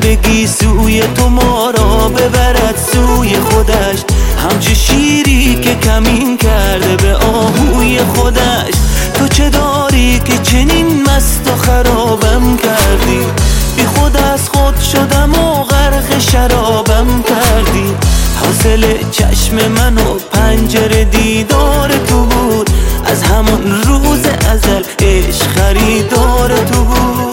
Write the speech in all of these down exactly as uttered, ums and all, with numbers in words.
شب گیسوی تو ما را ببرد سوی خودش، همچه شیری که کمین کرده به آهوی خودش. تو چه داری که چنین مست و خرابم کردی؟ بی خود از خود شدم و غرق شرابم کردی. حاصل چشم من و پنجره دیدار تو بود، از همون روز ازل عشق خریدار تو بود.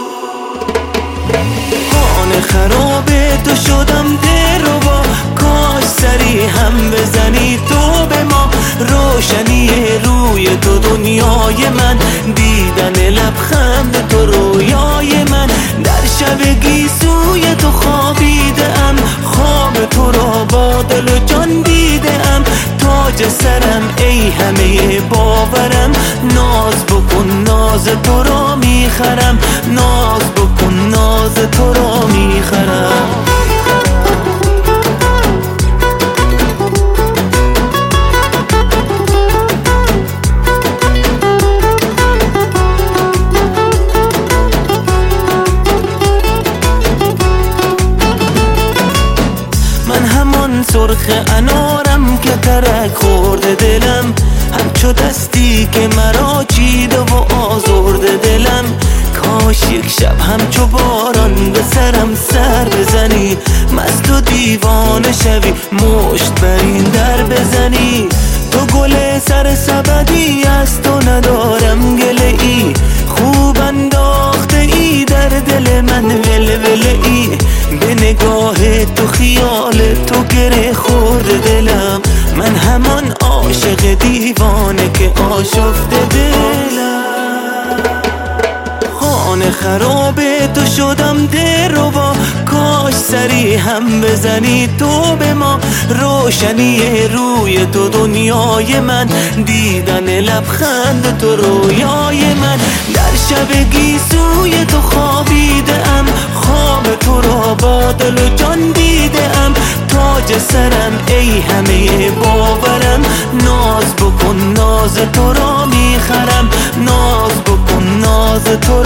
خانه خراب تو شدم دلربا، کاش سری هم بزنی تو به ما. روشنی روی تو دنیای من، دیدن لبخند تو رویای من. در شب گیسوی تو خوابیدم، خواب تو را با دل و جان دیدم. تاج سرم ای همه باورم، ناز بکن ناز تو را میخرم، ناز بکن ناز تو را میخرم. سرخ انارم که ترک خورده دلم، همچو دستی که مرا چیده و آزرده دلم. کاش یک شب همچو باران به سرم سر بزنی، مست و دیوانه شوی مشت بر این در بزنی. تو گل سر سبدی از تو ندارم گله ای، خوب انداخته ای در دل من ولوله ای. به نگاه تو خیال تو گره خورده دلم، من همان عاشق دیوانه که آشفته دلم. خانه خراب تو شدم دلربا، کاش سری هم بزنی تو به ما. روشنی روی تو دنیای من، دیدن لبخند تو رویای من. در شب گیسوی تو خوابیدم، خواب تو را با دل و جان دیدم. تاج سرم ای همه باورم، ناز بکن ناز تو را میخرم، ناز بکن ناز تو